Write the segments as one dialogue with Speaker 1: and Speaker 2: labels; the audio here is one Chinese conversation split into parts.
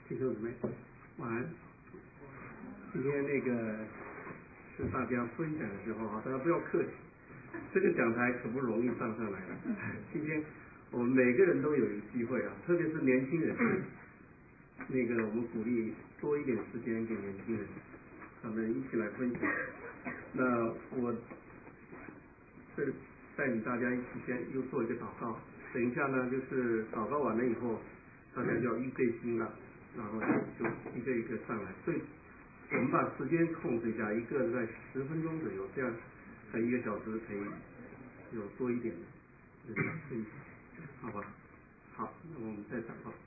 Speaker 1: 弟兄姊妹，晚安。今天是大家分享的时候啊，大家不要客气，这个讲台可不容易上来的。今天我们每个人都有一个机会啊，特别是年轻人，我们鼓励多一点时间给年轻人，咱们一起来分享。那我这带领大家一起先又做一个祷告，等一下呢就是祷告完了以后，大家就要预备心了，然后就一个一个上来。所以我们把时间控制一下，一个在10分钟左右，这样在1个小时可以有多一点的分享，好吧？好，那我们再祷告。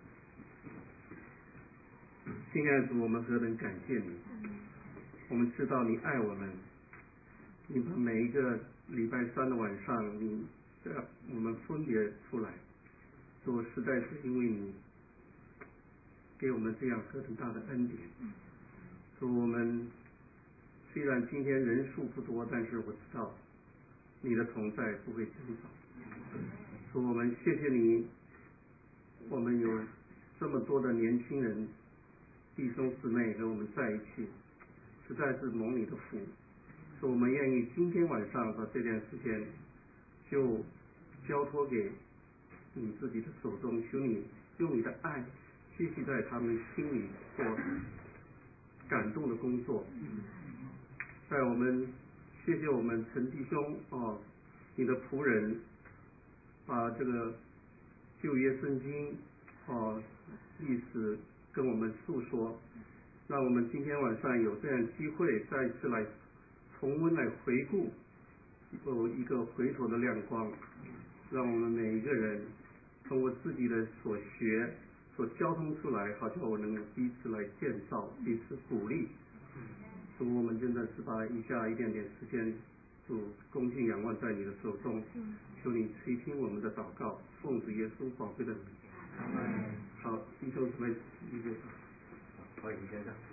Speaker 1: 亲爱的主，我们何等感谢你！我们知道你爱我们，你把每一个礼拜3的晚上，你让我们分别出来，主，实在是因为你给我们这样何等大的恩典。主，我们虽然今天人数不多，但是我知道你的同在不会减少。主，我们谢谢你，我们有这么多的年轻人弟兄姊妹跟我们在一起，实在是蒙你的福。主，我们愿意今天晚上把这段时间就交托给你自己的手中，求你用你的爱继续在他们心里做感动的工作。在我们谢谢我们陈弟兄你的仆人把这个旧约圣经历史跟我们诉说，让我们今天晚上有这样机会再一次来重温来回顾，有一个回头的亮光，让我们每一个人通过自己的所学所交通出来，好像我能够彼此来建造，彼此鼓励。主，我们真的是把以下一点点时间主恭敬仰望在你的手中，求你垂听我们的祷告，奉主耶稣宝贵的名。好，弟兄姊妹，预备吧。
Speaker 2: 好，你先上。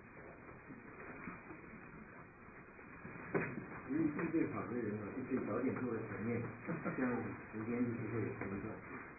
Speaker 2: 因为预备好的人就可以早点坐在前面，这样时间就不会有中断。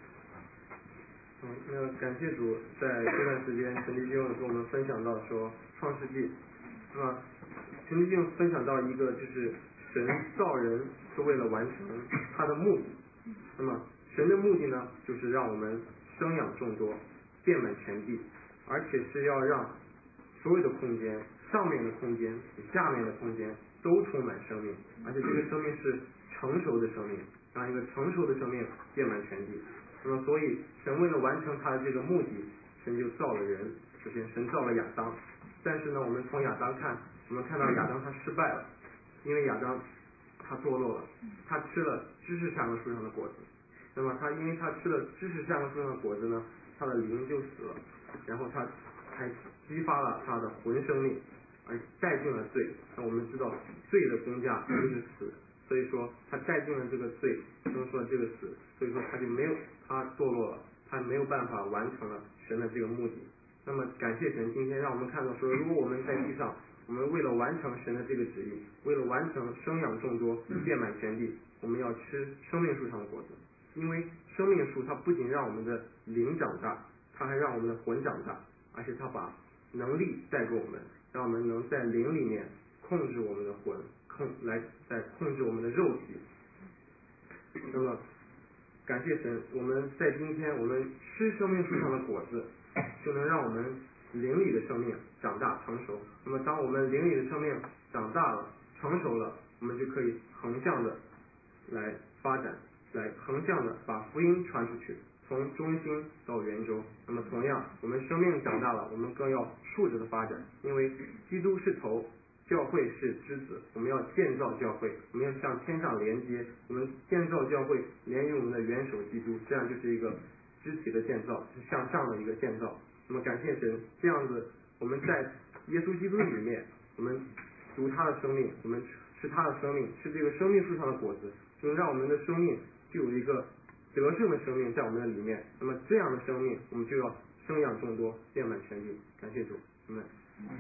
Speaker 3: 那感谢主，在这段时间，陈弟兄跟我们分享到说创世纪，那么陈弟兄分享到一个就是神造人是为了完成他的目的，那么神的目的呢，就是让我们生养众多，遍满全地，而且是要让所有的空间，上面的空间、下面的空间都充满生命，而且这个生命是成熟的生命，让一个成熟的生命遍满全地。那么所以神为了完成他的这个目的，神就造了人。首先神造了亚当，但是呢我们从亚当看，我们看到亚当他失败了，因为亚当他堕落了，他吃了知识善恶树上的果子。那么因为他吃了知识善恶树上的果子呢，他的灵就死了，然后他还激发了他的魂生命，而带进了罪。那我们知道罪的工价就是死，所以说他带进了这个罪，生出了这个死，所以说他堕落了，他没有办法完成了神的这个目的。那么感谢神，今天让我们看到说，如果我们在地上，我们为了完成神的这个旨意，为了完成生养众多，遍满全地，我们要吃生命树上的果子。因为生命树它不仅让我们的灵长大，它还让我们的魂长大，而且它把能力带给我们，让我们能在灵里面控制我们的魂，再控制我们的肉体。那么感谢神，我们在今天我们吃生命树上的果子，就能让我们灵里的生命长大成熟。那么当我们灵里的生命长大了成熟了，我们就可以横向的来发展，来横向的把福音传出去，从中心到圆周。那么同样我们生命长大了，我们更要竖着的发展，因为基督是头，教会是枝子，我们要建造教会，我们要向天上连接，我们建造教会连于我们的元首基督，这样就是一个肢体的建造，是向上的一个建造。那么感谢神，这样子我们在耶稣基督里面，我们读他的生命，我们吃他的生命，吃这个生命树上的果子，就能让我们的生命就有一个得胜的生命在我们的里面。那么这样的生命，我们就要生养众多，遍满全地。感谢主，阿们。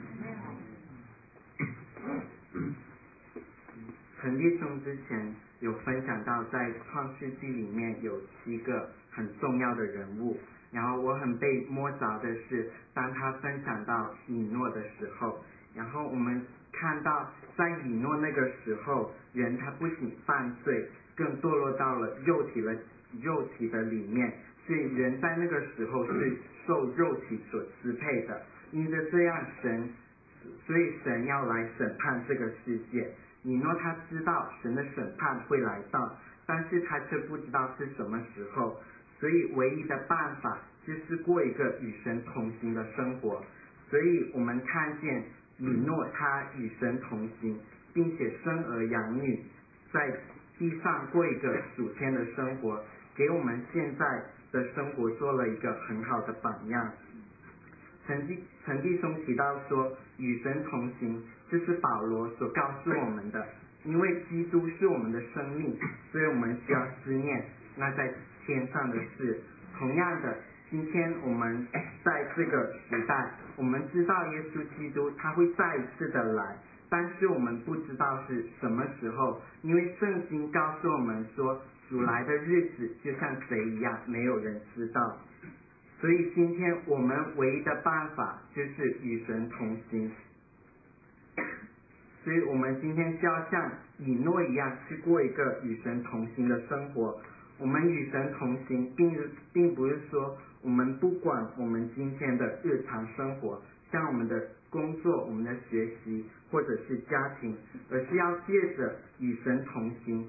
Speaker 4: 陈弟兄之前有分享到，在创世纪里面有7个很重要的人物， 然后我很被摸着的是，当他分享到以诺的时候，然后我们看到在以诺那个时候，人他不仅犯罪，更堕落到了肉体的里面，所以人在那个时候是受肉体所支配的。因着这样所以神要来审判这个世界。以诺他知道神的审判会来到，但是他却不知道是什么时候，所以唯一的办法就是过一个与神同行的生活。所以我们看见以诺他与神同行，并且生儿养女，在地上过一个属天的生活，给我们现在的生活做了一个很好的榜样。陈弟兄提到说，与神同行，这是保罗所告诉我们的。因为基督是我们的生命，所以我们需要思念那在天上的事。同样的，今天我们在这个时代，我们知道耶稣基督他会再一次的来，但是我们不知道是什么时候，因为圣经告诉我们说，主来的日子就像贼一样，没有人知道。所以今天我们唯一的办法就是与神同行。所以我们今天需要像以诺一样去过一个与神同行的生活。我们与神同行并不是说我们不管我们今天的日常生活，像我们的工作、我们的学习或者是家庭，而是要借着与神同行，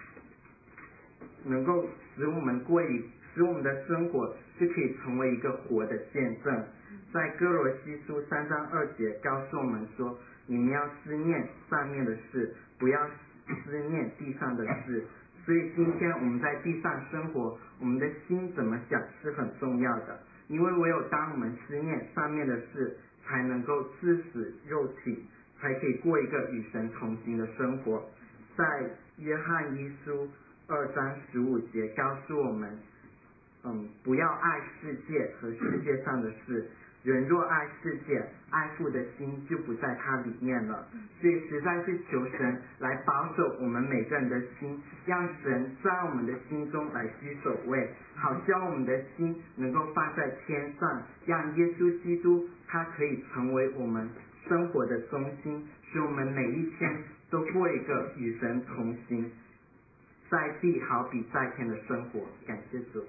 Speaker 4: 能够使我们的生活是可以成为一个活的见证。在哥罗西书3章2节告诉我们说，你们要思念上面的事，不要思念地上的事。所以今天我们在地上生活，我们的心怎么想是很重要的，因为唯有当我们思念上面的事，才能够致死肉体，才可以过一个与神同行的生活。在约翰一书2章15节告诉我们，不要爱世界和世界上的事，人若爱世界，爱父的心就不在它里面了。所以实在是求神来保守我们每个人的心，让神在我们的心中来居首位，好叫我们的心能够放在天上，让耶稣基督他可以成为我们生活的中心，使我们每一天都过一个与神同行，在地好比在天的生活。感谢主。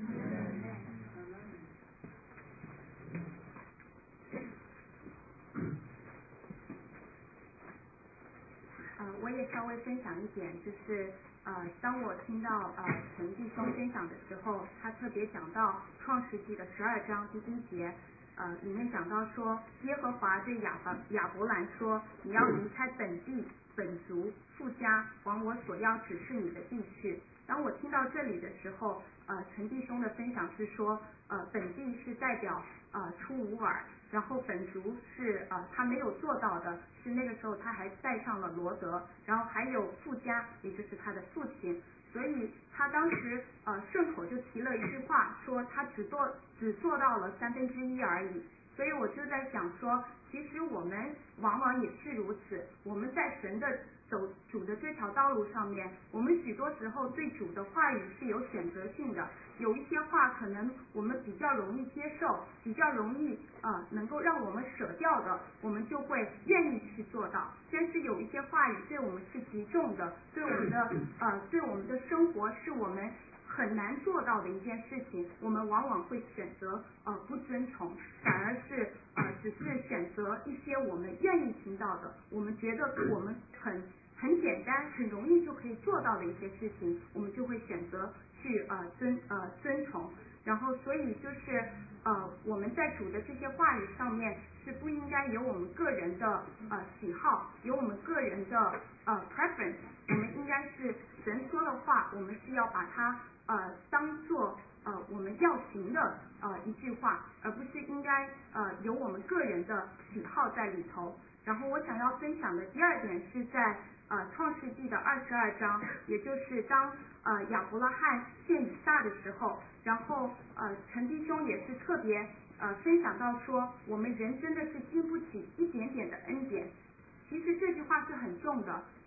Speaker 5: 我也稍微分享一点，就是当我听到陈弟兄分享的时候，他特别讲到创世纪的12章第1节，里面讲到说，耶和华对亚伯兰说，你要离开本地本族父家，往我所要指示你的地去。当我听到这里的时候，陈弟兄的分享是说，本地是代表出吾尔，然后本族是他没有做到的，是那个时候他还带上了罗德，然后还有父家，也就是他的父亲，所以他当时顺口就提了一句话，说他只做到了1/3而已。所以我就在想说，其实我们往往也是如此，我们在神的走主的这条道路上面，我们许多时候对主的话语是有选择性的，有一些话可能我们比较容易接受，比较容易能够让我们舍掉的，我们就会愿意去做到。但是有一些话语对我们是极重的，对我们的生活是我们很难做到的一件事情，我们往往会选择不遵从，反而是只是选择一些我们愿意听到的，我们觉得我们很简单很容易就可以做到的一些事情，我们就会选择去遵从。然后所以就是我们在主的这些话语上面是不应该有我们个人的喜好，有我们个人的preference， 我们应该是神说的话，我们是要把它当做我们要行的一句话，而不是应该有我们个人的喜好在里头。然后我想要分享的第二点是在创世纪的22章，也就是当亚伯拉罕献以撒的时候，然后陈弟兄也是特别分享到说，我们人真的是经不起一点点的恩典。其实这句话是很重的，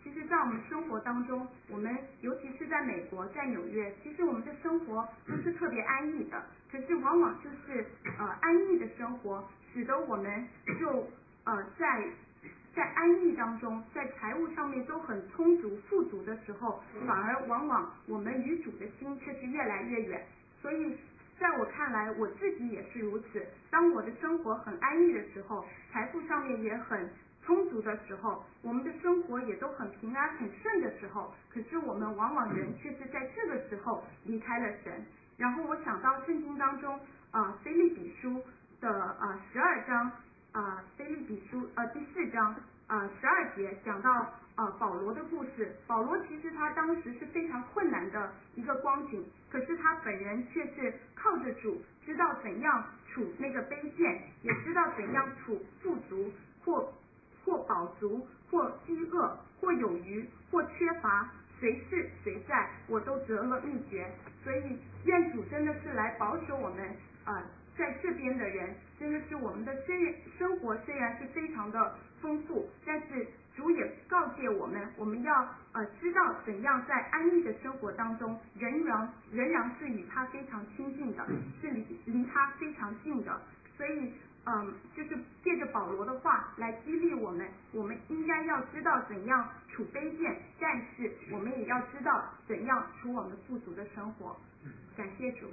Speaker 5: 其实在我们生活当中，我们尤其是在美国，在纽约，其实我们的生活不是特别安逸的，可是往往就是安逸的生活使得我们就在安逸当中，在财务上面都很充足富足的时候，反而往往我们与主的心却是越来越远。所以在我看来，我自己也是如此，当我的生活很安逸的时候，财富上面也很充足的时候，我们的生活也都很平安很顺的时候，可是我们往往人却是在这个时候离开了神。然后我想到圣经当中腓立比书的12章腓立比书第4章12节讲到保罗的故事。保罗其实他当时是非常困难的一个光景，可是他本人却是靠着主，知道怎样处那个卑贱，也知道怎样处富足或饱足，或饥饿，或有余，或缺乏，随是随在，我都得了秘诀。所以愿主真的是来保守我们在这边的人，真的是我们的生活虽然是非常的丰富，但是主也告诫我们，我们要知道怎样在安逸的生活当中，仍然是与他非常亲近的，是离他非常近的。所以就是借着保罗的话来激励我们，我们应该要知道怎样处卑贱，但是我们也要知道怎样处我们富足的生活。感谢主。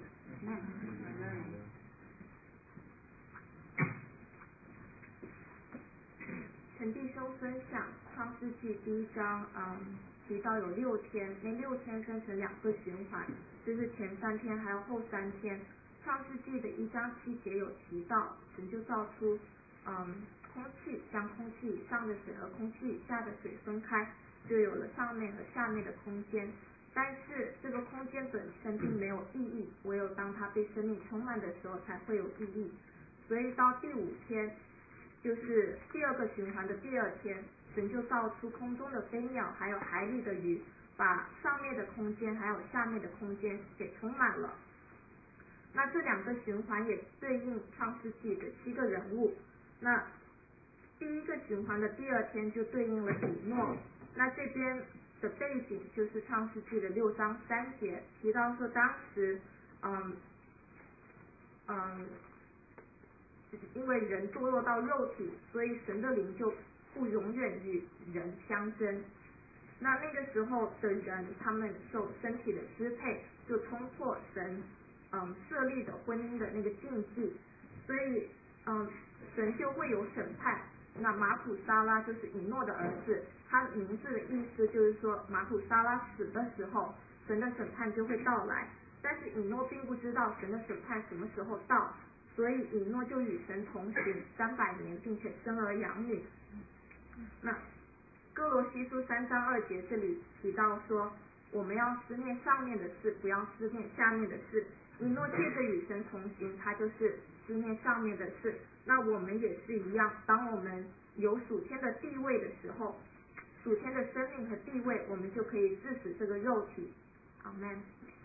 Speaker 6: 陈弟兄分享创世纪第1章提到有6天，那6天分成2个循环，就是前3天还有后3天。创世纪的1章7节有提到，神就造出空气，将空气以上的水和空气以下的水分开，就有了上面和下面的空间。但是这个空间本身并没有意义，唯有当它被生命充满的时候才会有意义。所以到第5天，就是第2个循环的第2天，神就造出空中的飞鸟还有海里的鱼，把上面的空间还有下面的空间给充满了。那这2个循环也对应创世纪的7个人物。那第1个循环的第2天就对应了以诺。那这边的背景就是创世纪的6章3节提到说，当时因为人堕落到肉体，所以神的灵就不永远与人相争。那个时候的人，他们受身体的支配，就冲破神设立的婚姻的那个禁忌，所以神就会有审判。那马土沙拉就是以诺的儿子，他名字的意思就是说马土沙拉死的时候，神的审判就会到来。但是以诺并不知道神的审判什么时候到，所以以诺就与神同行300年，并且生儿养女。那哥罗西书3章2节这里提到说，我们要思念上面的事，不要思念下面的事。以诺借着与神同行，他就是思念上面的事。那我们也是一样，当我们有属天的地位的时候，属天的生命和地位，我们就可以治死这个肉体。阿们。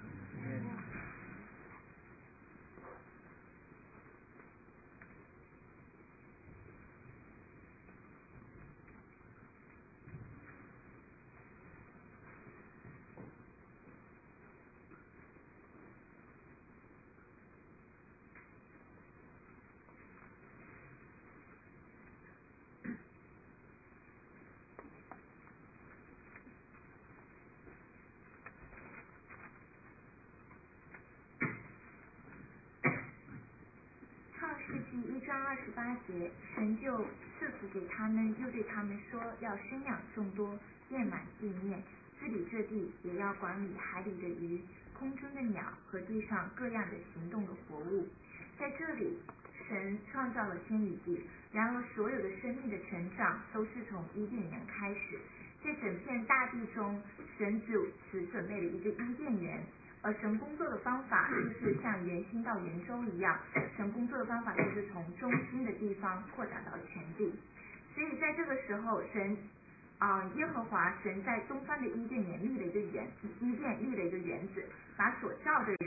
Speaker 7: 1章28节，神就赐福给他们，又对他们说，要生养众多，遍满地面，治理这地，也要管理海里的鱼，空中的鸟和地上各样的行动的活物。在这里，神创造了天与地，然而所有的生命的成长都是从伊甸园开始。在整片大地中，神只准备了一个伊甸园。而神工作的方法就是像圆心到圆周一样，神工作的方法就是从中心的地方扩展到全地。所以在这个时候，耶和华神在东方的伊甸园立了一个园子，把所造的